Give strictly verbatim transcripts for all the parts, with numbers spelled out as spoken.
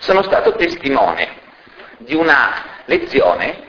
sono stato testimone di una lezione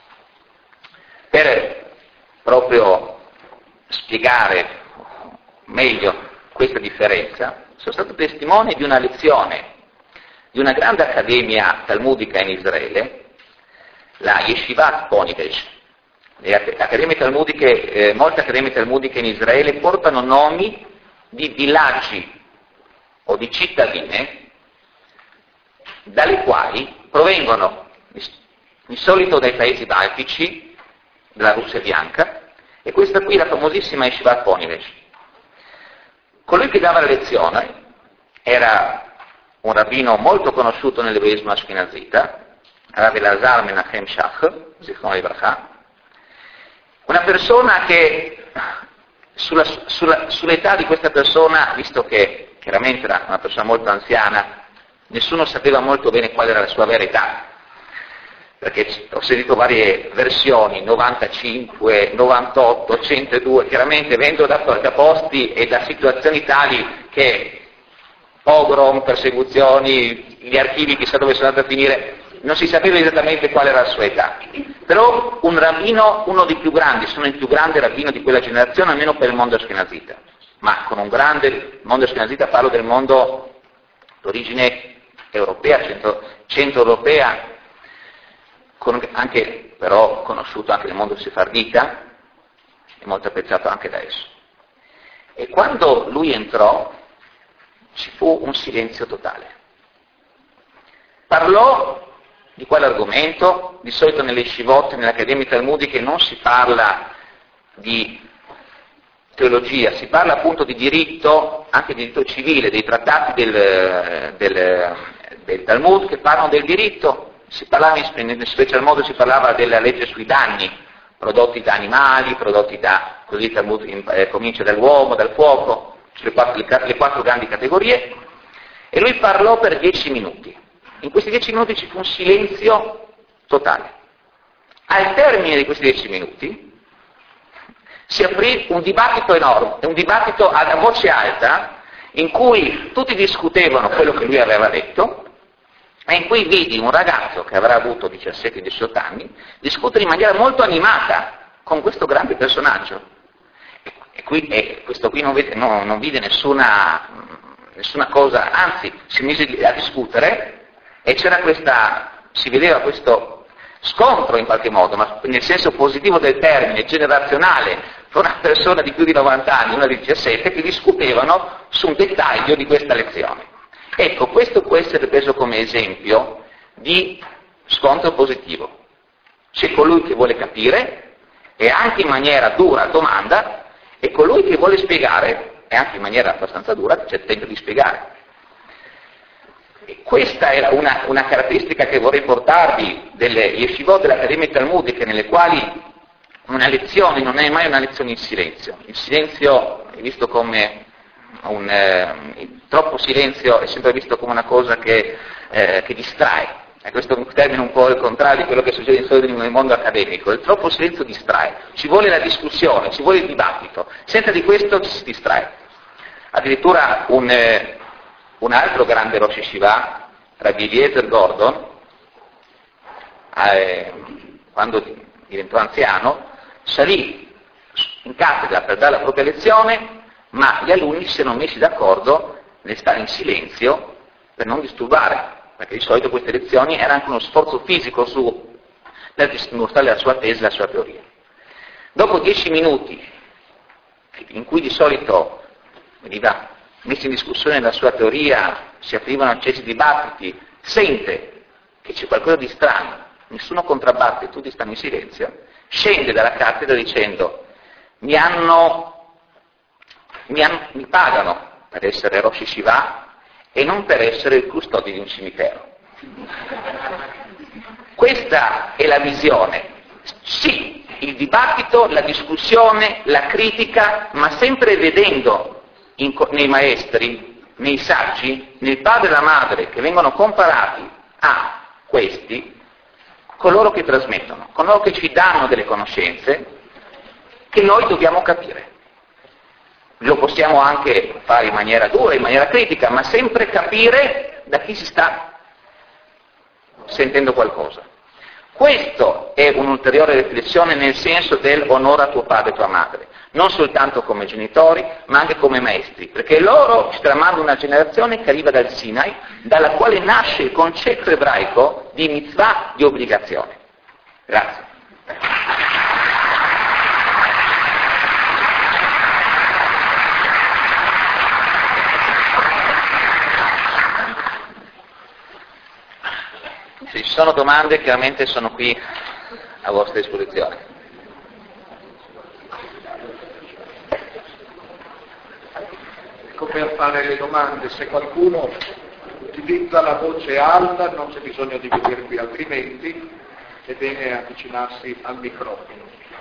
per proprio spiegare meglio questa differenza. Sono stato testimone di una lezione di una grande accademia talmudica in Israele, la Yeshivat Ponevezh. Le accademie talmudiche, eh, molte accademie talmudiche in Israele portano nomi di villaggi o di cittadine dalle quali provengono di solito dai paesi baltici, della Russia bianca, e questa qui è la famosissima Yeshivat Ponevezh. Colui che dava la lezione era un rabbino molto conosciuto nell'ebraismo ashkenazita, Rav Elazar Menachem Shach, Zichron Libracha, una persona che sulla, sulla, sull'età di questa persona, visto che chiaramente era una persona molto anziana, nessuno sapeva molto bene qual era la sua vera età, perché ho sentito varie versioni, novantacinque, novantotto, centodue, chiaramente venendo da, da posti e da situazioni tali che pogrom, persecuzioni, gli archivi chissà dove sono andati a finire, non si sapeva esattamente qual era la sua età. Però un rabbino, uno dei più grandi, sono il più grande rabbino di quella generazione, almeno per il mondo ashkenazita, ma con un grande mondo ashkenazita parlo del mondo d'origine europea, centro, centro-europea, con, anche però conosciuto anche nel mondo sefardita e molto apprezzato anche da esso. E quando lui entrò ci fu un silenzio totale. Parlò di quell'argomento, di solito nelle shivot, nelle accademie talmudiche non si parla di teologia, si parla appunto di diritto, anche di diritto civile, dei trattati del, del, del Talmud che parlano del diritto. Si parlava in special modo si parlava della legge sui danni prodotti da animali, prodotti da, così il Talmud eh, comincia dall'uomo, dal fuoco, le quattro, le quattro grandi categorie, e lui parlò per dieci minuti. In questi dieci minuti ci fu un silenzio totale. Al termine di questi dieci minuti si aprì un dibattito enorme, un dibattito a voce alta, in cui tutti discutevano quello che lui aveva detto, e in cui vidi un ragazzo che avrà avuto diciassette diciotto anni discutere in maniera molto animata con questo grande personaggio. E, qui, e questo qui non vide, no, non vide nessuna, nessuna cosa, anzi si mise a discutere e c'era questa, si vedeva questo scontro in qualche modo, ma nel senso positivo del termine, generazionale, fra una persona di più di novanta anni e una di diciassette che discutevano su un dettaglio di questa lezione. Ecco, questo può essere preso come esempio di scontro positivo. C'è colui che vuole capire e anche in maniera dura domanda, e colui che vuole spiegare e anche in maniera abbastanza dura c'è il tempo di spiegare. E questa era una, una caratteristica che vorrei portarvi delle yeshivot, delle accademie talmudiche, nelle quali una lezione non è mai una lezione in silenzio. Il silenzio è visto come un eh, troppo silenzio è sempre visto come una cosa che, eh, che distrae. E questo è un termine un po' il contrario di quello che succede in solito nel mondo accademico. Il troppo silenzio distrae. Ci vuole la discussione, ci vuole il dibattito. Senza di questo ci si distrae. Addirittura un, eh, un altro grande Rosh Yeshiva, Rabbi Eliezer Gordon, eh, quando diventò anziano, salì in cattedra per dare la propria lezione, ma gli alunni si erano messi d'accordo nel stare in silenzio per non disturbare, perché di solito queste lezioni erano anche uno sforzo fisico su, per dimostrare la sua tesi, la sua teoria. Dopo dieci minuti, in cui di solito veniva messa in discussione la sua teoria, si aprivano accesi dibattiti, sente che c'è qualcosa di strano, nessuno contrabbatte, tutti stanno in silenzio, scende dalla cattedra dicendo: mi hanno Mi, han, mi pagano per essere Rosh Yeshiva e non per essere il custode di un cimitero. Questa è la visione. Sì, il dibattito, la discussione, la critica, ma sempre vedendo in, nei maestri, nei saggi, nel padre e la madre che vengono comparati a questi, coloro che trasmettono, coloro che ci danno delle conoscenze che noi dobbiamo capire. Lo possiamo anche fare in maniera dura, in maniera critica, ma sempre capire da chi si sta sentendo qualcosa. Questo è un'ulteriore riflessione nel senso del onora tuo padre e tua madre, non soltanto come genitori, ma anche come maestri, perché loro ci tramandano una generazione che arriva dal Sinai, dalla quale nasce il concetto ebraico di mitzvah, di obbligazione. Grazie. Se ci sono domande, chiaramente sono qui a vostra disposizione. Ecco, per fare le domande, se qualcuno utilizza la voce alta non c'è bisogno di venirvi, altrimenti è bene avvicinarsi al microfono.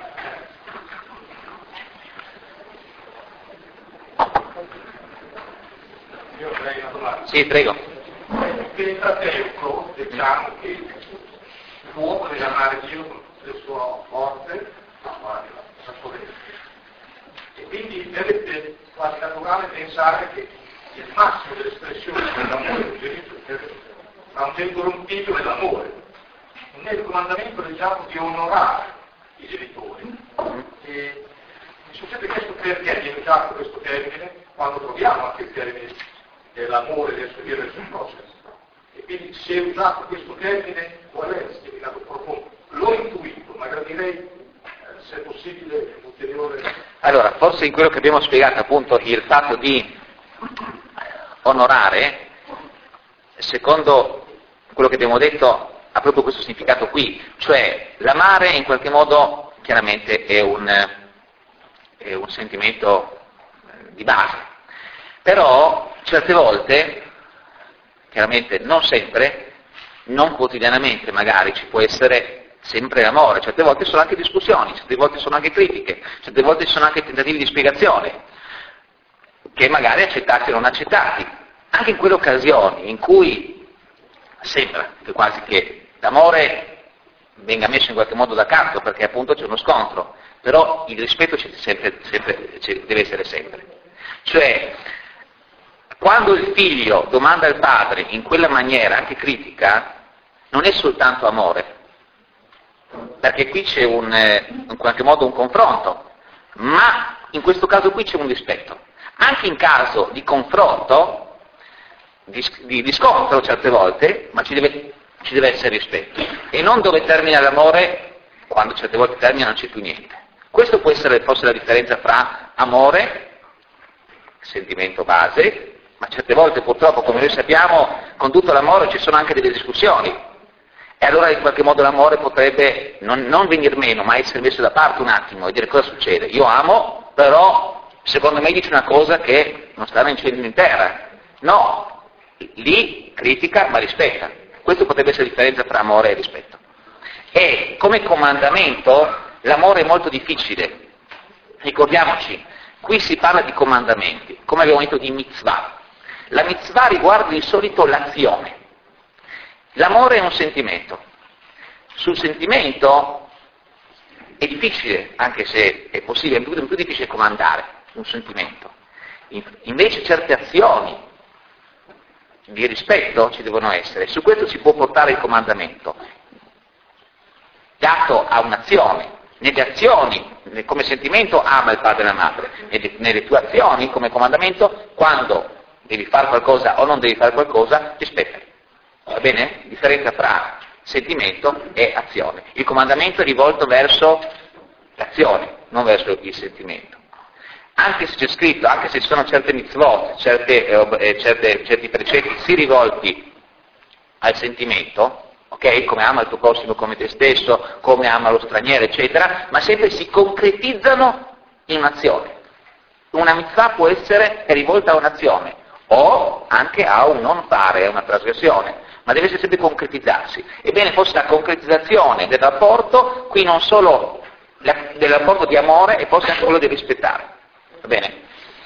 Io avrei una domanda. Sì, prego. Il Pentateuco, diciamo che l'uomo deve amare Dio con tutte le sue forze, amare la sua vita. E quindi è quasi naturale pensare che il massimo dell'espressione dell'amore di Gesù è un incorruttibile l'amore. Nel comandamento diciamo di onorare i genitori. E mi succede questo perché viene usato questo termine quando troviamo anche il termine dell'amore del servire del processo. E quindi se è usato questo termine, qual è il significato profondo? L'ho intuito, ma gradirei, eh, se è possibile, ulteriore. Allora, forse in quello che abbiamo spiegato appunto il fatto di onorare, secondo quello che abbiamo detto, ha proprio questo significato qui, cioè l'amare in qualche modo chiaramente è un, è un sentimento di base. Però certe volte, chiaramente non sempre, non quotidianamente magari ci può essere sempre l'amore, certe volte sono anche discussioni, certe volte sono anche critiche, certe volte sono anche tentativi di spiegazione, che magari accettati o non accettati. Anche in quelle occasioni in cui sembra che quasi che l'amore venga messo in qualche modo da canto, perché appunto c'è uno scontro, però il rispetto c'è sempre, sempre, c'è, deve essere sempre. Cioè, quando il figlio domanda al padre in quella maniera, anche critica, non è soltanto amore, perché qui c'è un, in qualche modo un confronto, ma in questo caso qui c'è un rispetto. Anche in caso di confronto, di, di, di scontro certe volte, ma ci deve, ci deve essere rispetto. E non dove termina l'amore, quando certe volte termina non c'è più niente. Questo può essere forse la differenza fra amore, sentimento base, ma certe volte purtroppo, come noi sappiamo, con tutto l'amore ci sono anche delle discussioni, e allora in qualche modo l'amore potrebbe non, non venir meno, ma essere messo da parte un attimo e dire cosa succede. Io amo, però secondo me dice una cosa che non sta in cielo in terra. No, lì critica ma rispetta. Questo potrebbe essere la differenza tra amore e rispetto. E come comandamento l'amore è molto difficile. Ricordiamoci, qui si parla di comandamenti, come abbiamo detto di mitzvah. La mitzvah riguarda di solito l'azione. L'amore è un sentimento. Sul sentimento è difficile, anche se è possibile, è più, più difficile comandare un sentimento. Invece certe azioni di rispetto ci devono essere. Su questo si può portare il comandamento, dato a un'azione. Nelle azioni, come sentimento, ama il padre e la madre. Nelle, nelle tue azioni, come comandamento, quando devi fare qualcosa o non devi fare qualcosa, rispettali. Va bene? Differenza fra sentimento e azione. Il comandamento è rivolto verso l'azione, non verso il sentimento. Anche se c'è scritto, anche se ci sono certe mitzvot, certe, eh, certe, certi precetti sì rivolti al sentimento, ok? Come ama il tuo prossimo come te stesso, come ama lo straniero, eccetera, ma sempre si concretizzano in un'azione. Una mitzvah può essere rivolta a un'azione, o anche a un non fare, a una trasgressione, ma deve sempre concretizzarsi. Ebbene, forse la concretizzazione del rapporto, qui non solo la, del rapporto di amore, e forse anche quello di rispettare. Va bene?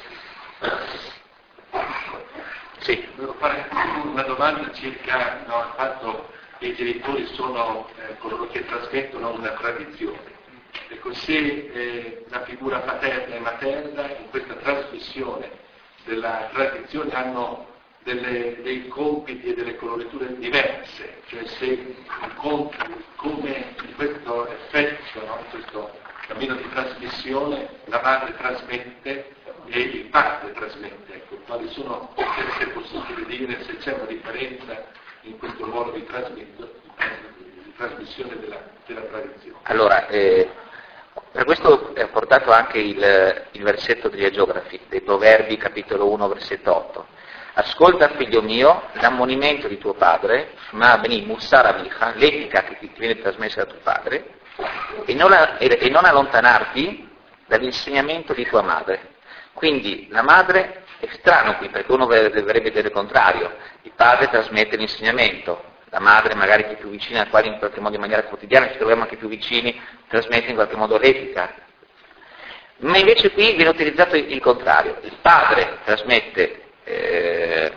Sì. Volevo fare una domanda circa no, il fatto che i genitori sono eh, coloro che trasmettono una tradizione. Ecco, se eh, la figura paterna e materna in questa trasmissione della tradizione hanno delle, dei compiti e delle coloriture diverse, cioè se il compito, come in questo effetto, no? in questo cammino di trasmissione, la madre trasmette e il padre trasmette, ecco, quali sono, se è possibile dire, se c'è una differenza in questo ruolo di, di trasmissione della, della tradizione. Allora, eh, per questo è portato anche il, il versetto degli agiografi, dei Proverbi, capitolo uno, versetto otto. Ascolta, figlio mio, l'ammonimento di tuo padre, ma beni mussar avicha, l'etica che ti viene trasmessa da tuo padre, e non, e non allontanarti dall'insegnamento di tua madre. Quindi la madre è strano qui, perché uno dovrebbe vedere il contrario. Il padre trasmette l'insegnamento, la madre magari che è più vicina, al quale in qualche modo in maniera quotidiana ci troviamo anche più vicini, trasmette in qualche modo l'etica. Ma invece qui viene utilizzato il contrario. Il padre trasmette eh,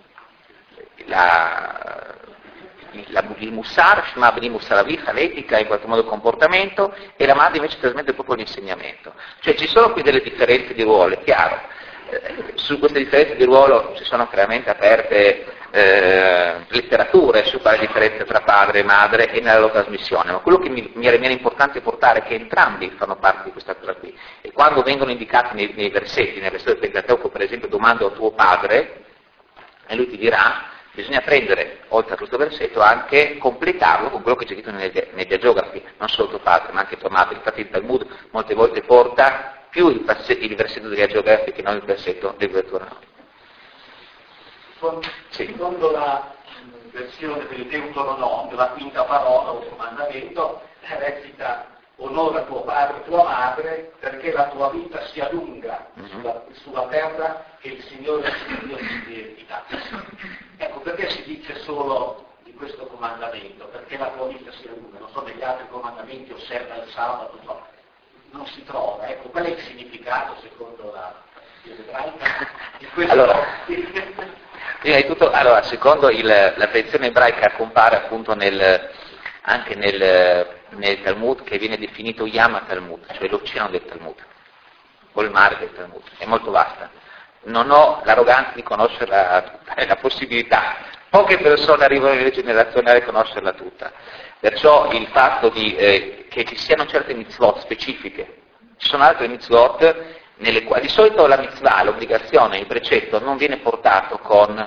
la, la, il mussar, shma bni mussaravicha, l'etica, in qualche modo il comportamento, e la madre invece trasmette proprio l'insegnamento. Cioè ci sono qui delle differenze di ruolo, è chiaro. Eh, su queste differenze di ruolo ci sono chiaramente aperte eh, letterature su quale differenza tra padre e madre e nella loro trasmissione, ma quello che mi, mi era importante portare è che entrambi fanno parte di questa cosa qui, e quando vengono indicati nei, nei versetti, nel versetto del Pentateuco per esempio, domando a tuo padre, e lui ti dirà, bisogna prendere, oltre a questo versetto, anche completarlo con quello che c'è scritto nei, negli agiografi, non solo tuo padre, ma anche tua madre. Infatti il Talmud molte volte porta più il, il versetto degli agiografi che non il versetto del Deuteronomio. Sì. Secondo la versione del Deuteronomio, la quinta parola o comandamento recita: onora tuo padre e tua madre perché la tua vita sia lunga mm-hmm. sulla, sulla terra che il Signore Dio ti dà. Ecco, perché si dice solo di questo comandamento? Perché la tua vita sia lunga, non so, negli altri comandamenti osserva il sabato, no, non si trova. Ecco, qual è il significato secondo la ebraica di questo? Allora, prima di tutto, allora, secondo il, la tradizione ebraica compare appunto nel, anche nel, nel Talmud, che viene definito Yama Talmud, cioè l'oceano del Talmud, o il mare del Talmud, è molto vasta. Non ho l'arroganza di conoscerla tutta, è la possibilità. Poche persone arrivano nelle generazioni a conoscerla tutta. Perciò il fatto di, eh, che ci siano certe mitzvot specifiche, ci sono altre mitzvot nelle quali di solito la mitzvah, l'obbligazione, il precetto non viene portato con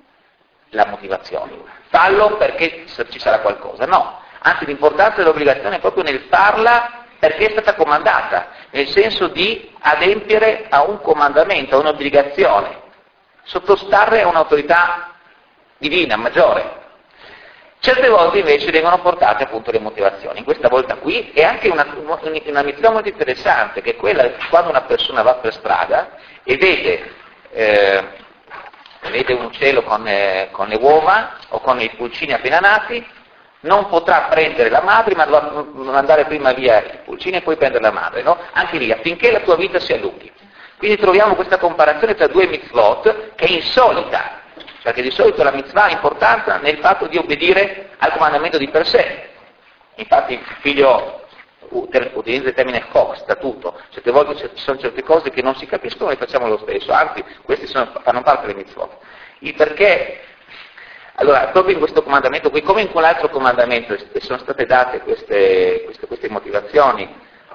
la motivazione. Fallo perché ci sarà qualcosa, no. Anzi, l'importanza dell'obbligazione è proprio nel farla perché è stata comandata, nel senso di adempiere a un comandamento, a un'obbligazione, sottostare a un'autorità divina, maggiore. Certe volte invece vengono portate appunto le motivazioni. In questa volta qui è anche una, una mitzvah molto interessante, che è quella che quando una persona va per strada e vede, eh, vede un uccello con, eh, con le uova o con i pulcini appena nati, non potrà prendere la madre, ma dovrà mandare prima via i pulcini e poi prendere la madre, no? Anche lì, affinché la tua vita si allunghi. Quindi troviamo questa comparazione tra due mitzvot che è insolita, perché di solito la mitzvah ha importanza nel fatto di obbedire al comandamento di per sé. Infatti il figlio utilizza il termine chok, statuto, certe volte ci sono certe cose che non si capiscono e facciamo lo stesso, anzi questi sono, fanno parte delle mitzvot. Il perché, allora, proprio in questo comandamento qui, come in quell'altro comandamento, sono state date queste, queste, queste motivazioni,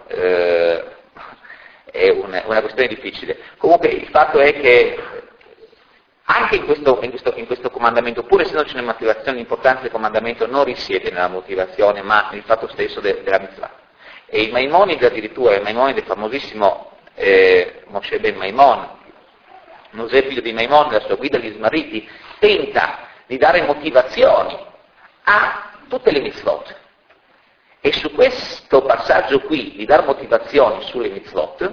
eh, è una, una questione difficile. Comunque il fatto è che anche in questo, in, questo, in questo comandamento, pur essendoci una motivazione, l'importanza del comandamento non risiede nella motivazione, ma nel fatto stesso de, della mitzvah. E il Maimonide addirittura, il Maimonide famosissimo eh, Moshe ben Maimon, Mosè figlio di Maimon, la sua guida agli Smarriti, tenta di dare motivazioni a tutte le mitzvot. E su questo passaggio qui, di dar motivazioni sulle mitzvot,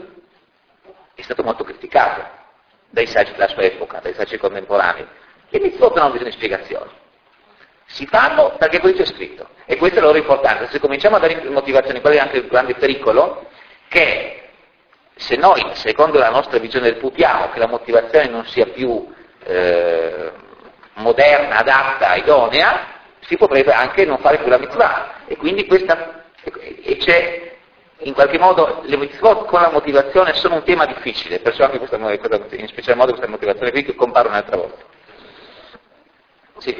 è stato molto criticato dai saggi della sua epoca, dai saggi contemporanei. Le mitzvot non hanno bisogno di spiegazioni. Si fanno perché così c'è scritto. E questa è la loro importanza. Se cominciamo a dare motivazioni, qual è anche il grande pericolo? Che se noi, secondo la nostra visione, reputiamo che la motivazione non sia più eh, moderna, adatta, idonea, si potrebbe anche non fare più la mitzvah. E quindi questa, e c'è, in qualche modo, le mitzvot con la motivazione sono un tema difficile, perciò anche questa, in special modo questa motivazione qui che compare un'altra volta. Sì.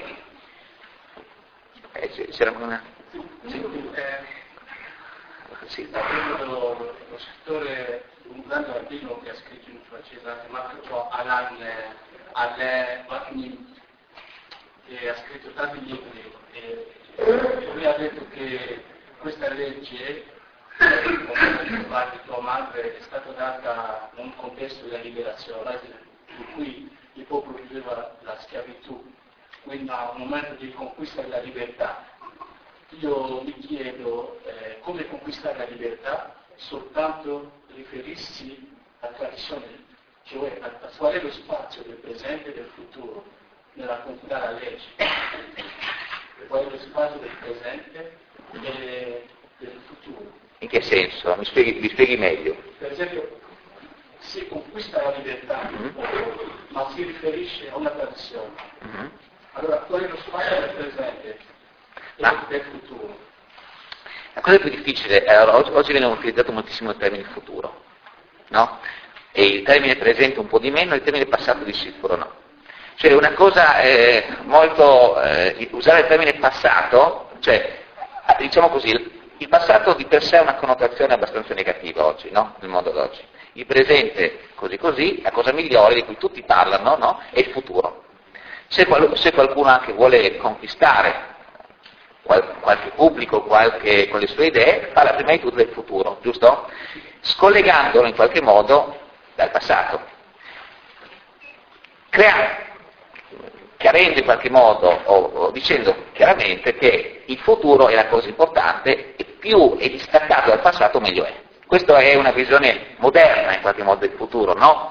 Eh, c'era una... Sì. Eh, sì. lo, lo scrittore, un grande articolo che ha scritto in francese, anche Marc Alain, Alain Magnin, che ha scritto tanti libri, e, e lui ha detto che questa legge, come di tua madre, è stata data in un contesto della liberazione, in cui il popolo viveva la schiavitù, quindi a un momento di conquista della libertà. Io mi chiedo eh, come conquistare la libertà soltanto riferirsi alla tradizione, cioè a, a qual è lo spazio del presente e del futuro nella conquistare la legge. Qual è lo spazio del presente e del futuro. In che senso? Mi spieghi, mi spieghi meglio. Per esempio, si conquista la libertà, mm-hmm. ma si riferisce a una tradizione. Mm-hmm. Allora, qual è lo spazio del presente e ma, del futuro? La cosa più difficile è, oggi, oggi viene utilizzato moltissimo il termine futuro, no? E il termine presente un po' di meno, e il termine passato di sicuro no. Cioè una cosa eh, molto, eh, usare il termine passato, cioè, diciamo così, il passato di per sé ha una connotazione abbastanza negativa oggi, no? Nel mondo d'oggi. Il presente, così così, la cosa migliore di cui tutti parlano, no? È il futuro. Se, qual- se qualcuno anche vuole conquistare qual- qualche pubblico, qualche, con le sue idee, parla prima di tutto del futuro, giusto? Scollegandolo in qualche modo dal passato. Crea, chiarendo in qualche modo, o, o dicendo chiaramente che il futuro è la cosa importante, e più è distaccato dal passato meglio è. Questa è una visione moderna in qualche modo del futuro, no?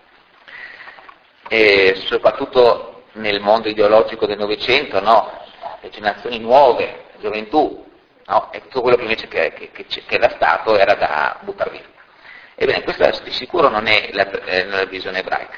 E soprattutto nel mondo ideologico del Novecento, no? Le generazioni nuove, la gioventù, no? E tutto quello che invece che, che, che, che era stato era da buttare via. Ebbene, questa di sicuro non è la, eh, la visione ebraica.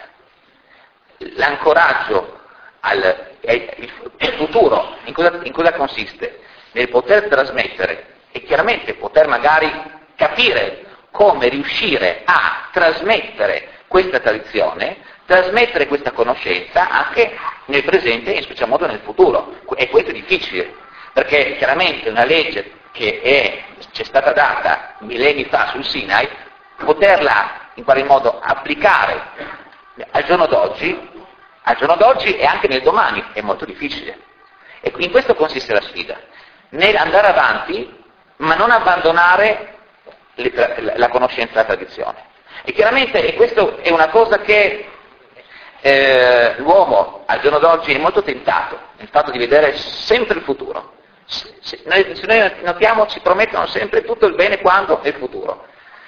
L'ancoraggio al il, il futuro, in cosa, in cosa consiste? Nel poter trasmettere e chiaramente poter magari capire come riuscire a trasmettere questa tradizione, trasmettere questa conoscenza anche nel presente e in special modo nel futuro. E questo è difficile, perché chiaramente una legge che è, ci è stata data millenni fa sul Sinai, poterla in qualche modo applicare al giorno d'oggi, al giorno d'oggi e anche nel domani è molto difficile. E in questo consiste la sfida, nell'andare avanti ma non abbandonare la conoscenza e la tradizione. E chiaramente e questo è una cosa che eh, l'uomo al giorno d'oggi è molto tentato, il fatto di vedere sempre il futuro. Se, se, noi, se noi notiamo ci promettono sempre tutto il bene quando è il futuro.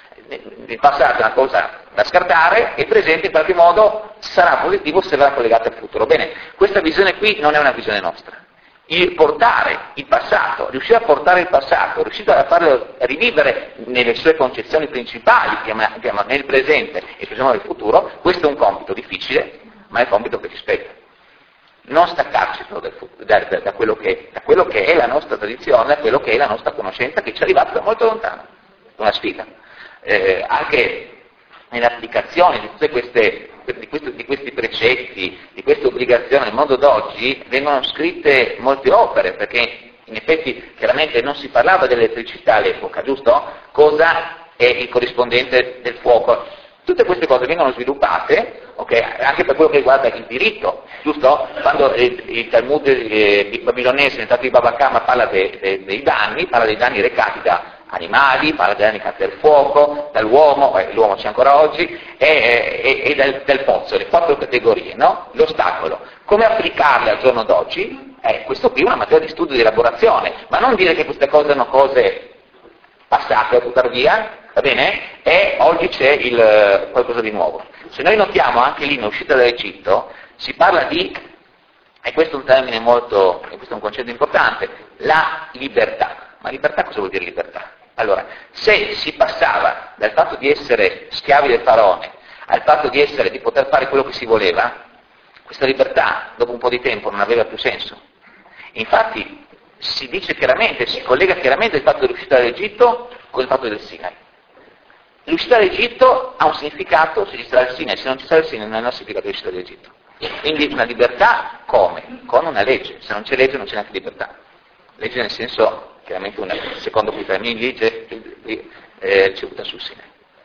Il passato è una cosa da scartare e il presente in qualche modo sarà positivo se verrà collegato al futuro. Bene, questa visione qui non è una visione nostra. Il portare il passato, riuscire a portare il passato, riuscire a farlo rivivere nelle sue concezioni principali, chiamiamo nel presente e specialmente nel futuro, questo è un compito difficile, ma è un compito che ci spetta. Non staccarci da, da, da, quello che, da quello che è la nostra tradizione, da quello che è la nostra conoscenza che ci è arrivata da molto lontano. È una sfida. Eh, anche nell'applicazione di tutte queste di, questo, di questi precetti, di queste obbligazioni nel mondo d'oggi vengono scritte molte opere, perché in effetti chiaramente non si parlava dell'elettricità all'epoca, giusto? Cosa è il corrispondente del fuoco? Tutte queste cose vengono sviluppate, okay, anche per quello che riguarda il diritto, giusto? Quando il, il Talmud eh, babilonese, nel Trattato di Baba Kama, parla de, de, dei danni, parla dei danni recati da animali, parla dei danni recati dal fuoco, dall'uomo, eh, l'uomo c'è ancora oggi, e, e, e dal, dal pozzo, le quattro categorie, no? L'ostacolo. Come applicarle al giorno d'oggi? Eh, questo qui è una materia di studio e di elaborazione, ma non dire che queste cose sono cose passate da buttare via, va bene? E oggi c'è il, qualcosa di nuovo. Se noi notiamo anche lì in uscita dall'Egitto, si parla di, e questo è un termine molto, e questo è un concetto importante, la libertà. Ma libertà cosa vuol dire libertà? Allora, se si passava dal fatto di essere schiavi del faraone al fatto di essere, di poter fare quello che si voleva, questa libertà dopo un po' di tempo non aveva più senso. Infatti si dice chiaramente, si collega chiaramente il fatto dell'uscita dall'Egitto con il fatto del Sinai. L'uscita dall'Egitto ha un significato se ci sarà il Sinai, se non ci sarà il Sinai non ha un significato dell'uscita dall'Egitto. Quindi una libertà come? Con una legge, se non c'è legge non c'è neanche libertà. Legge nel senso, chiaramente, una, secondo cui termini legge eh, ricevuta sul Sinai.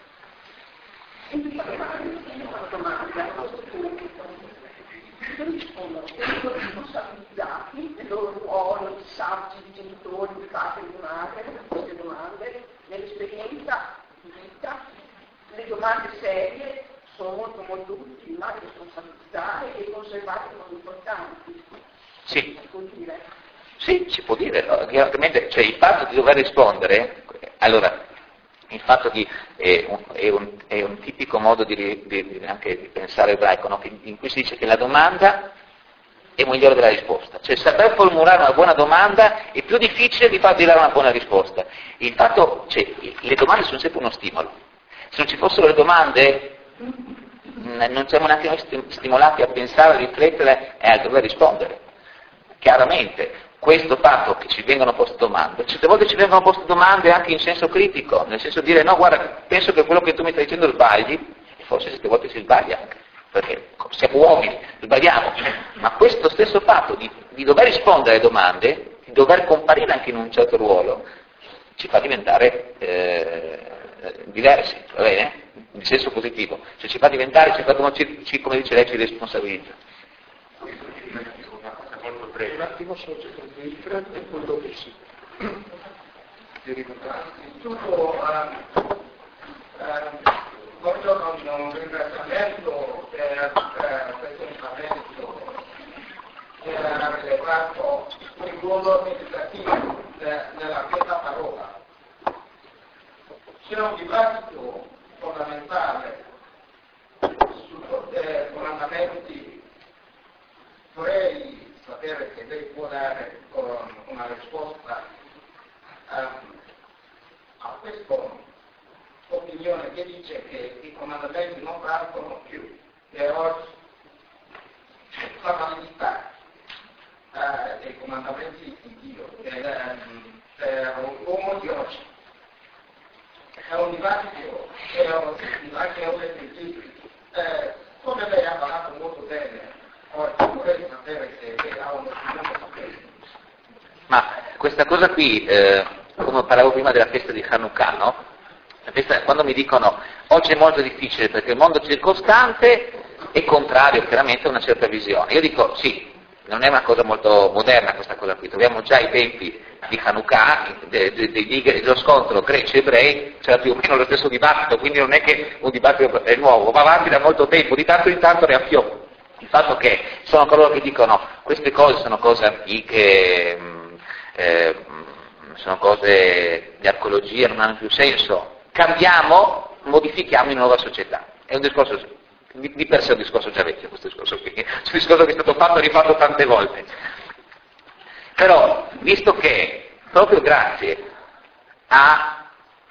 Una domanda, rispondono sono responsabilizzati del loro ruolo di saggi, di genitori, di padri e di madre, per queste domande, nell'esperienza di vita, le domande serie sono molto molto utili, ma responsabilizzare e conservare sono importanti. Sì. Si può dire? Sì, si può dire, ovviamente, cioè il fatto di dover rispondere, allora, il fatto di, è, un, è, un, è un tipico modo di, di, di, anche di pensare ebraico, no? In cui si dice che la domanda è migliore della risposta, cioè saper formulare una buona domanda è più difficile di far dare una buona risposta. Il fatto, cioè, le domande sono sempre uno stimolo, se non ci fossero le domande non siamo neanche noi stimolati a pensare, a riflettere e a dover rispondere. Chiaramente questo fatto che ci vengono poste domande, certe volte ci vengono poste domande anche in senso critico, nel senso di dire no, guarda, penso che quello che tu mi stai dicendo sbagli, e forse certe volte si sbaglia anche, perché siamo uomini, sbagliamo, ma questo stesso fatto di, di dover rispondere alle domande, di dover comparire anche in un certo ruolo, ci fa diventare eh, diversi, va bene? In senso positivo, cioè ci fa diventare, ci fa, come, ci, come dice lei, ci responsabilizza. Un attimo solo il freddo e poi dopo sì. Tutto voglio un ringraziamento per questo intervento che ha rilevato il ruolo amministrativo nella questa parola. C'è un dibattito fondamentale sui comandamenti. Vorrei sapere che lei può dare una risposta um, a questa opinione che dice che i comandamenti non partono più, che oggi la validità uh, dei comandamenti di Dio per, um, per l'uomo di oggi è un dibattito che è un dibattito sentito. Eh, come lei ha parlato molto bene oggi, vorrei sapere se lei ha un'opinione su questo. Ma questa cosa qui, eh, come parlavo prima della festa di Hanukkah, no? La festa, quando mi dicono oggi è molto difficile perché il mondo circostante è contrario chiaramente a una certa visione, io dico sì, non è una cosa molto moderna questa cosa qui, troviamo già i tempi di Hanukkah, de, de, de, de, dello scontro greci-ebrei, c'era più o meno lo stesso dibattito, quindi non è che un dibattito è nuovo, va avanti da molto tempo, di tanto in tanto ne affiocca. Il fatto che sono coloro che dicono queste cose sono cose antiche, eh, sono cose di archeologia, non hanno più senso, cambiamo, modifichiamo in una nuova società. È un discorso, di, di per sé è un discorso già vecchio, questo discorso qui, è un discorso che è stato fatto e rifatto tante volte. Però, visto che proprio grazie a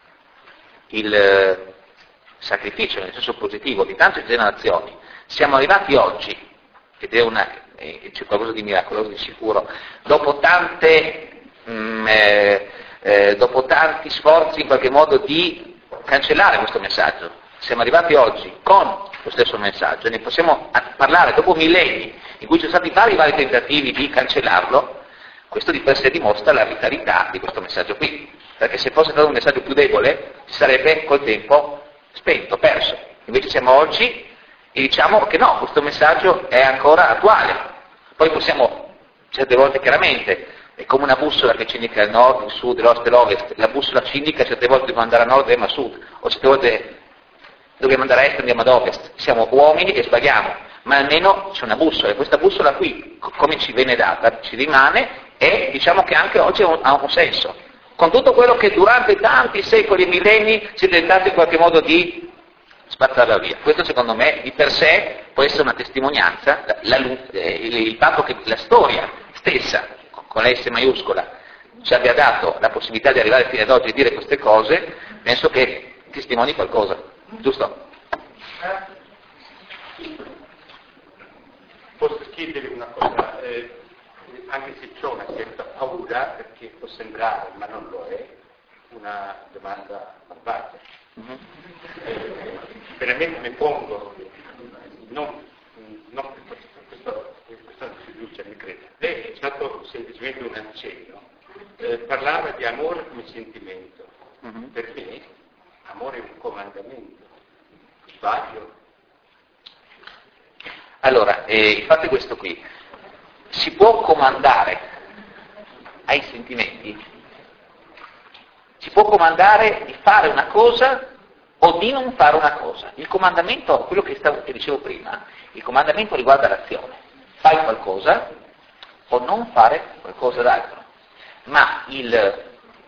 il sacrificio, nel senso positivo, di tante generazioni, siamo arrivati oggi, ed è una, eh, c'è qualcosa di miracoloso di sicuro, dopo tante, mh, eh, eh, dopo tanti sforzi in qualche modo di cancellare questo messaggio, siamo arrivati oggi con lo stesso messaggio, ne possiamo parlare dopo millenni in cui ci sono stati vari vari tentativi di cancellarlo. Questo di per sé dimostra la vitalità di questo messaggio qui, perché se fosse stato un messaggio più debole si sarebbe col tempo spento, perso. Invece siamo oggi e diciamo che no, questo messaggio è ancora attuale. Poi possiamo, certe volte chiaramente, è come una bussola che ci indica il nord, il sud, l'est e l'ovest, la bussola ci indica certe volte dobbiamo andare a nord e andiamo a sud, o certe volte dobbiamo andare a est e andiamo ad ovest. Siamo uomini e sbagliamo, ma almeno c'è una bussola, e questa bussola qui, come ci viene data, ci rimane, e diciamo che anche oggi ha un senso. Con tutto quello che durante tanti secoli e millenni si è tentato in qualche modo di spazzarla via. Questo secondo me di per sé può essere una testimonianza, la, il, il fatto che la storia stessa, con la S maiuscola, ci abbia dato la possibilità di arrivare fino ad oggi e dire queste cose, penso che testimoni qualcosa, giusto? Posso chiedere una cosa? Eh, anche se ho una certa paura, perché può sembrare, ma non lo è, una domanda malvagia. Mm-hmm. Eh, veramente mi pongo, non, non per questo, semplicemente un accenno, eh, parlava di amore come sentimento. Mm-hmm. Per me amore è un comandamento. Sbaglio? Allora, eh, il fatto è questo qui. Si può comandare ai sentimenti, si può comandare di fare una cosa o di non fare una cosa. Il comandamento, quello che, stavo, che dicevo prima, il comandamento riguarda l'azione. Fai qualcosa o non fare qualcosa d'altro. Ma il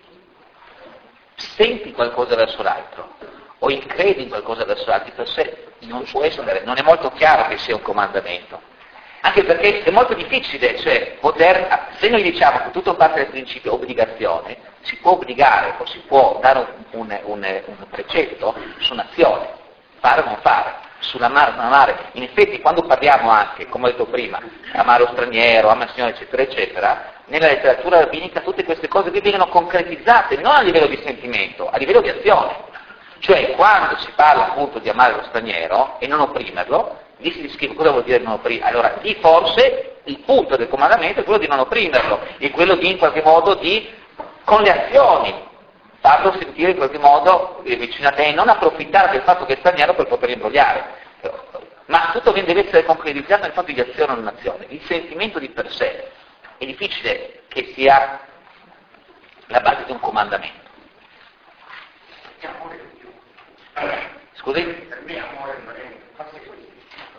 senti qualcosa verso l'altro o il credi in qualcosa verso l'altro per sé non può essere, non è molto chiaro che sia un comandamento. Anche perché è molto difficile, cioè, poter, se noi diciamo che tutto parte dal principio obbligazione, si può obbligare o si può dare un, un, un, un precetto su un'azione, fare o non fare, sull'amare o non amare. In effetti quando parliamo anche, come ho detto prima, amare lo straniero, amare il Signore, eccetera, eccetera, nella letteratura rabbinica tutte queste cose qui vengono concretizzate, non a livello di sentimento, a livello di azione. Cioè, quando si parla appunto di amare lo straniero e non opprimerlo, lì si descrive cosa vuol dire non opprimerlo. Allora, lì forse il punto del comandamento è quello di non opprimerlo, è quello di in qualche modo di, con le azioni, farlo sentire in qualche modo vicino a te e non approfittare del fatto che è straniero per poter imbrogliare. Ma tutto deve essere concretizzato nel fatto di azione o non azione. Il sentimento di per sé è difficile che sia la base di un comandamento. Scusi? Per me amore non è quasi così.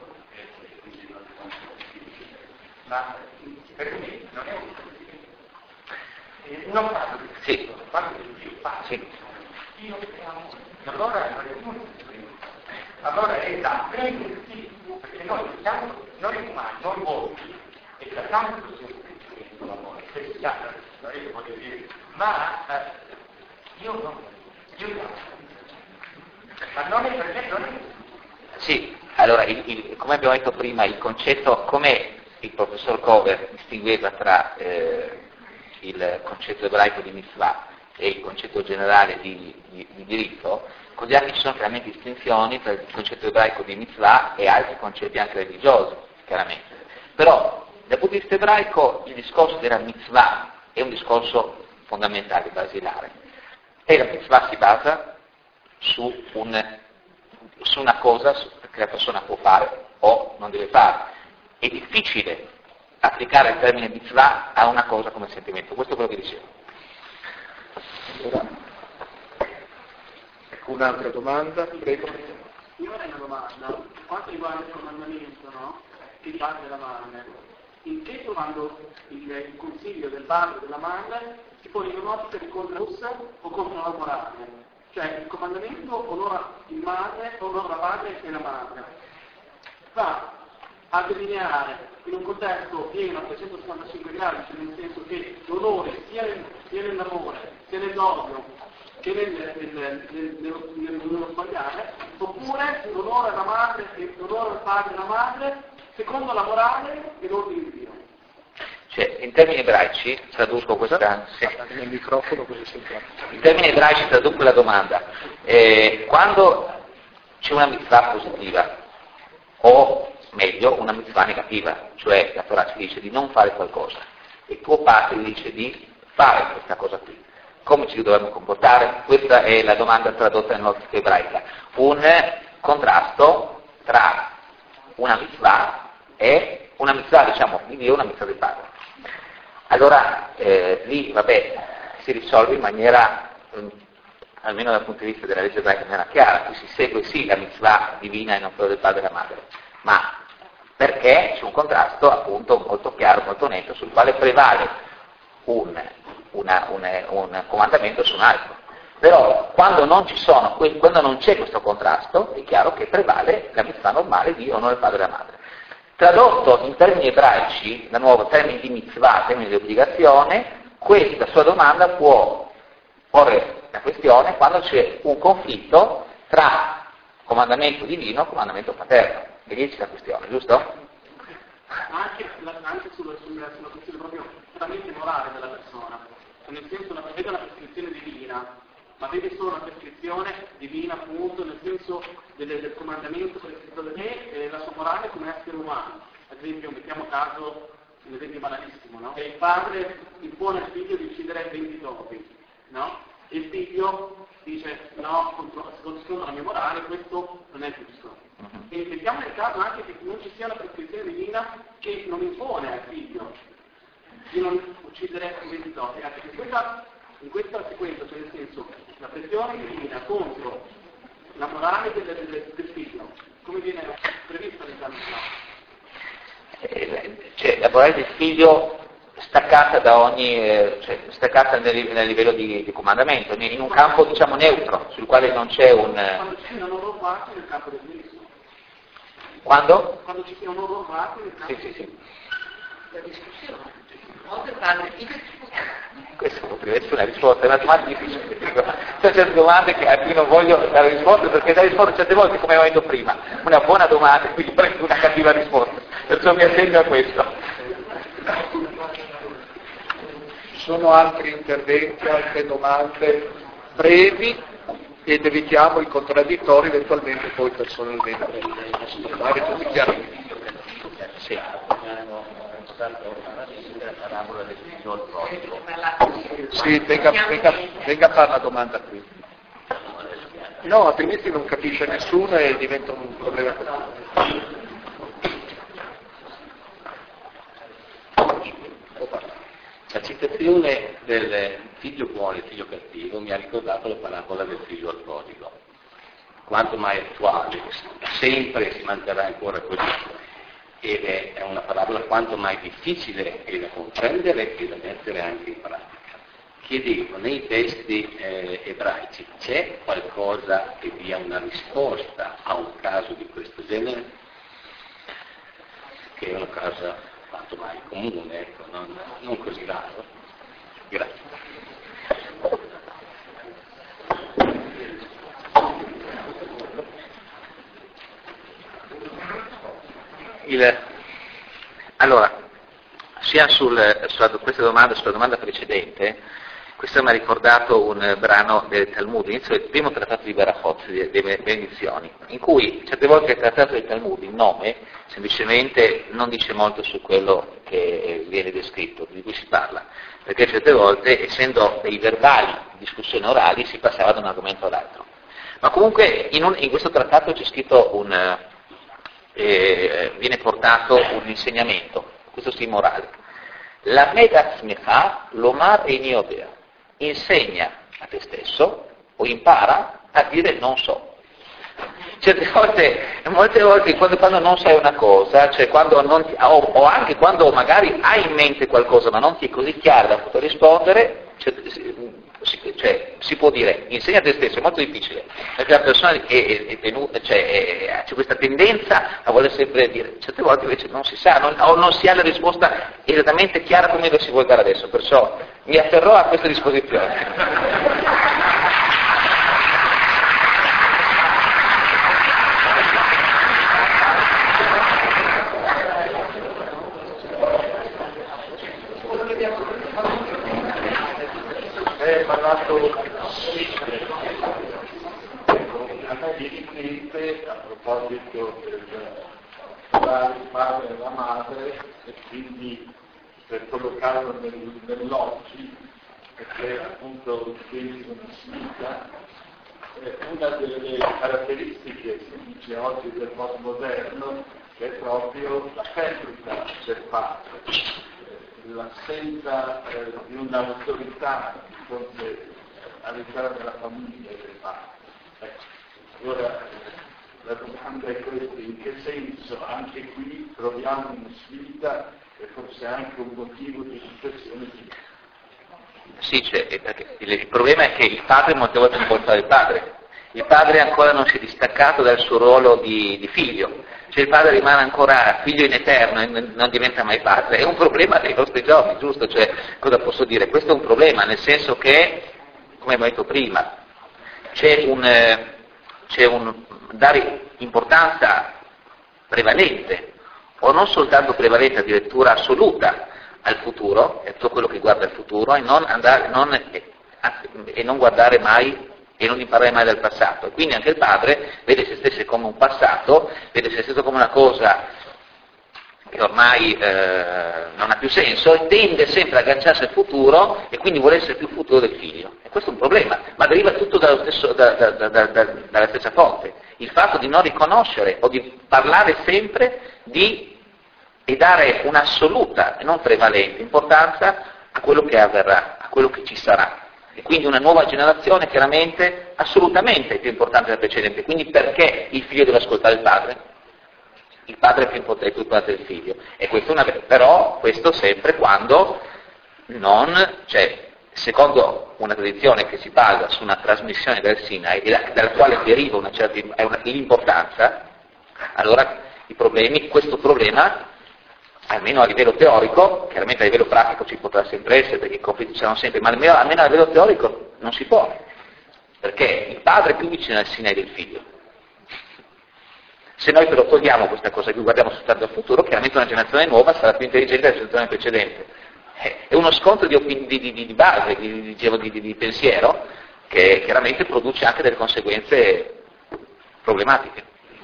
Ma per me non è un eh, non parlo di sì. parlo di più facile. Sì. Io amo. Allora non è molto allora è da prendersi, perché noi siamo, noi umani, noi uomini, e trattiamo questo sentimento l'amore, voglio dire, ma eh, io non, io no. Ma non è per me, non è. Sì, allora, il, il, come abbiamo detto prima, il concetto, come il professor Cover distingueva tra eh, il concetto ebraico di mitzvah e il concetto generale di, di, di diritto, così anche ci sono chiaramente distinzioni tra il concetto ebraico di mitzvah e altri concetti anche religiosi, chiaramente. Però, dal punto di vista ebraico, il discorso della mitzvah è un discorso fondamentale, basilare. E la mitzvah si basa su, un, su una cosa che la persona può fare o non deve fare. È difficile applicare il termine mitzvah a una cosa come sentimento. Questo è quello che dicevo. Allora, ecco un'altra domanda, prego. Io avrei una domanda, quanto riguarda il comandamento, no? Che padre della madre. In che quando il, il consiglio del padre della madre si pone in un'ottica di contro russa o contro la morale? Cioè il comandamento onora il madre, onora la padre e la madre. Va a delineare in un contesto pieno a trecentosessantacinque gradi, cioè nel senso che l'onore sia, nel, sia nell'amore, sia nell'odio, che nel, nel, nel, nello, nello sbagliare, oppure l'onore alla madre e l'onore al padre e alla madre secondo la morale e l'ordine di Dio. Cioè, in termini ebraici, traduco questa... Sì. Nel microfono così sentiamo. In termini ebraici traduco la domanda. Eh, quando c'è una mitzvah positiva, o meglio, una mitzvah negativa, cioè la Torah ci dice di non fare qualcosa, e tuo padre dice di fare questa cosa qui, come ci dobbiamo comportare? Questa è la domanda tradotta nell'ottica ebraica. Un contrasto tra una mitzvah e una mitzvah, diciamo, di Dio e una mitzvah del padre. Allora, eh, lì, vabbè, si risolve in maniera, mh, almeno dal punto di vista della legge ebraica, in maniera chiara, qui si segue sì la mitzvah divina e non quella del padre e della madre, ma perché c'è un contrasto appunto molto chiaro, molto netto, sul quale prevale un, una, un, un comandamento su un altro. Però quando non ci sono, quando non c'è questo contrasto, è chiaro che prevale la mitzvah normale di onore al padre e alla madre. Tradotto in termini ebraici, da nuovo termini di mitzvah, termini di obbligazione, questa sua domanda può porre la questione quando c'è un conflitto tra comandamento divino e comandamento paterno. E lì c'è la questione, giusto? Anche, anche sulla, sulla, sulla questione proprio puramente morale della persona. Nel senso, la vede una prescrizione divina, ma vede solo una prescrizione divina appunto nel senso del, del comandamento prescritto da te e la sua morale come essere umano. Ad esempio, mettiamo caso un esempio banalissimo, no? Che il padre impone al figlio di uccidere venti topi, no? E il figlio dice no, secondo la mia morale questo non è giusto. E vediamo nel caso anche che non ci sia una prescrizione divina che non impone al figlio di non uccidere venti topi, anche che questa, in questa sequenza, cioè nel senso, la pressione divina contro la morale del, del, del figlio, come viene prevista all'interno di no? Cioè, la morale del figlio staccata da ogni, eh, cioè, staccata nel, nel livello di, di comandamento, in un campo diciamo neutro, sul quale non c'è un... Quando ci siano loro parti nel campo del benissimo. Quando? Quando ci siano loro parti nel campo sì, sì, sì. La discussione. Molte parti di Questa potrebbe essere una risposta, è una domanda difficile. Sono certe domande a cui non voglio dare risposta, perché dare risposta certe volte, come avevo detto prima, una buona domanda, quindi prendo una cattiva risposta. Perciò mi assegno a questo. Ci sono altri interventi, altre domande brevi ed evitiamo i contraddittori, eventualmente poi personalmente. Magari tutti chiaramente. Sì. Sì, venga, venga, venga a fare la domanda qui. No, altrimenti non capisce nessuno e diventa un problema. La citazione del figlio buono e figlio cattivo mi ha ricordato la parabola del figlio al prodigo, quanto mai attuale, sempre si manterrà ancora così. Ed è una parabola quanto mai difficile e da comprendere e da mettere anche in pratica. Chiedevo, nei testi eh, ebraici c'è qualcosa che dia una risposta a un caso di questo genere? Che è una cosa quanto mai comune, ecco, non, non così raro. Grazie. Il, allora, sia sul, sulla questa domanda, sulla domanda precedente, questo mi ha ricordato un brano del Talmud, inizio del primo trattato di Berachot, delle benedizioni, in cui certe volte il trattato del Talmud, il nome, semplicemente non dice molto su quello che viene descritto, di cui si parla, perché certe volte, essendo dei verbali di discussione orali, si passava da un argomento all'altro. Ma comunque in, un, in questo trattato c'è scritto un... Eh, viene portato un insegnamento, questo sì morale. La megatzmecha lomar eini odea. Insegna a te stesso o impara a dire non so. Certe volte, molte volte quando, quando non sai una cosa, cioè quando non ti, o, o anche quando magari hai in mente qualcosa ma non ti è così chiaro da poter rispondere, cioè, si, cioè, si può dire insegna a te stesso, è molto difficile, perché la persona è, è, è tenuta, cioè, è, c'è questa tendenza a voler sempre dire, certe volte invece non si sa, non, o non si ha la risposta esattamente chiara come lo si vuole dare adesso, perciò mi afferrò a questa disposizione. È parlato a me viene in mente a proposito del padre e la madre e quindi per collocarlo nel, nell'oggi, perché appunto quindi una sfida, una delle caratteristiche si dice oggi del mondo moderno è proprio la perdita del padre, l'assenza eh, di un'autorità all'interno della famiglia del padre. Ecco. Allora la domanda è questa, in che senso anche qui troviamo una sfida e forse anche un motivo di riflessione. Sì, cioè, perché il problema è che il padre molte volte non può fare il padre. Il padre ancora non si è distaccato dal suo ruolo di, di figlio, cioè il padre rimane ancora figlio in eterno e non diventa mai padre. È un problema dei nostri giorni, giusto? Cioè, cosa posso dire? Questo è un problema, nel senso che, come abbiamo detto prima, c'è un, eh, c'è un dare importanza prevalente, o non soltanto prevalente, addirittura assoluta, al futuro, e tutto quello che guarda il futuro, e non, andare, non, e non guardare mai e non imparare mai dal passato. E quindi anche il padre vede se stesso come un passato, vede se stesso come una cosa che ormai eh, non ha più senso, e tende sempre a agganciarsi al futuro e quindi vuole essere più futuro del figlio. E questo è un problema, ma deriva tutto dallo stesso, da, da, da, da, dalla stessa fonte. Il fatto di non riconoscere o di parlare sempre di, e dare un'assoluta e non prevalente importanza a quello che avverrà, a quello che ci sarà. E quindi una nuova generazione chiaramente assolutamente più importante della precedente. Quindi perché il figlio deve ascoltare il padre? Il padre è più importante, più importante del figlio. E questo è una, però questo sempre quando non, cioè, secondo una tradizione che si basa su una trasmissione del Sinai e da, dalla quale deriva una certa è una, l'importanza, allora i problemi, questo problema, almeno a livello teorico, chiaramente a livello pratico ci potrà sempre essere perché i conflitti ci saranno sempre, ma almeno, almeno a livello teorico non si può, perché il padre è più vicino al Sinai del figlio. Se noi però togliamo questa cosa qui, guardiamo soltanto al futuro, chiaramente una generazione nuova sarà più intelligente della generazione precedente. È uno scontro di, opin- di, di, di base, di, di, di, di pensiero, che chiaramente produce anche delle conseguenze problematiche.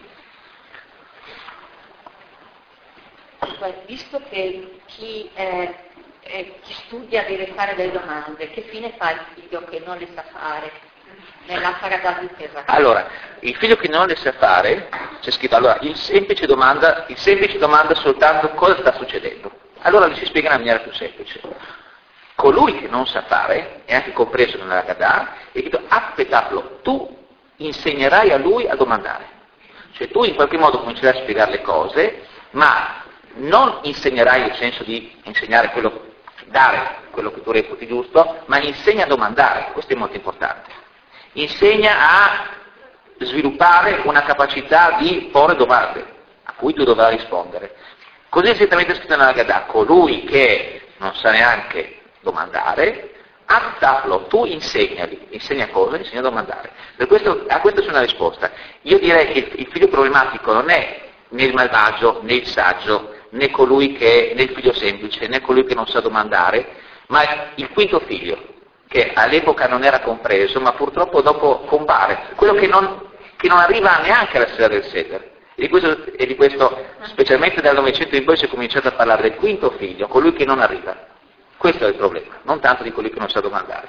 Visto che chi, eh, eh, chi studia deve fare delle domande, che fine fa il figlio che non le sa fare? Nella Paradavisera. Allora, il figlio che non le sa fare, c'è scritto, allora, il semplice domanda, il semplice domanda soltanto cosa sta succedendo. Allora le si spiega in una maniera più semplice. Colui che non sa fare, è anche compreso nella Gadà, è detto, appetaplo, tu insegnerai a lui a domandare. Cioè tu in qualche modo comincerai a spiegare le cose, ma non insegnerai nel senso di insegnare quello, dare quello che tu reputi giusto, ma insegna a domandare, questo è molto importante. Insegna a sviluppare una capacità di porre domande a cui tu dovrai rispondere. Così è esattamente scritto nella Gadà, colui che non sa neanche domandare, attaplo, tu insegnali, insegna cosa? Insegna a domandare. Per questo, a questa c'è una risposta. Io direi che il, il figlio problematico non è né il malvagio, né il saggio, né colui che, né il figlio semplice, né colui che non sa domandare, ma il quinto figlio, che all'epoca non era compreso, ma purtroppo dopo compare, quello che non, che non arriva neanche alla sera del Seder. E di, questo, e di questo, specialmente dal Novecento in poi, si è cominciato a parlare del quinto figlio, colui che non arriva. Questo è il problema, non tanto di colui che non sa domandare.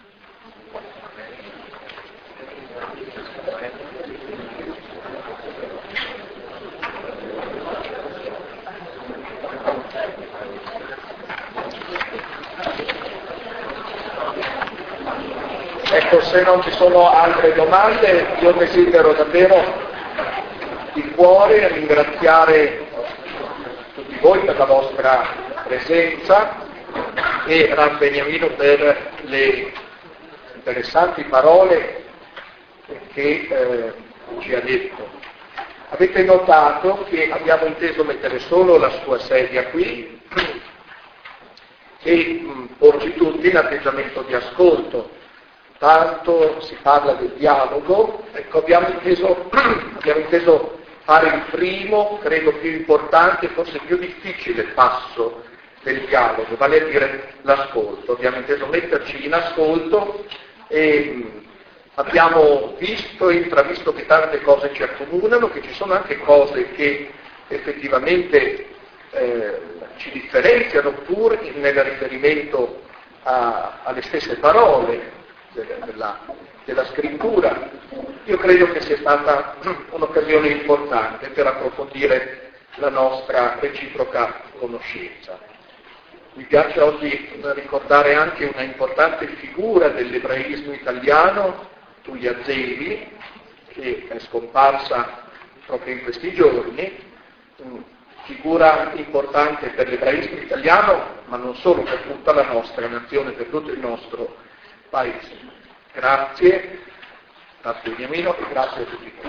Ecco, se non ci sono altre domande, io desidero davvero di cuore ringraziare tutti voi per la vostra presenza e Rav Beniamino per le interessanti parole che eh, ci ha detto. Avete notato che abbiamo inteso mettere solo la sua sedia qui e mh, porci tutti in atteggiamento di ascolto. Tanto si parla del dialogo, ecco, abbiamo inteso, abbiamo inteso fare il primo, credo più importante, forse più difficile passo del dialogo, vale a dire l'ascolto. Abbiamo inteso metterci in ascolto e mh, abbiamo visto e intravisto che tante cose ci accomunano, che ci sono anche cose che effettivamente eh, ci differenziano pur nel riferimento a, alle stesse parole Della, della scrittura. Io credo che sia stata un'occasione importante per approfondire la nostra reciproca conoscenza. Mi piace oggi ricordare anche una importante figura dell'ebraismo italiano, Tulia Zevi, che è scomparsa proprio in questi giorni, figura importante per l'ebraismo italiano, ma non solo, per tutta la nostra nazione, per tutto il nostro Paese. Grazie, grazie Beniamino e grazie a tutti voi.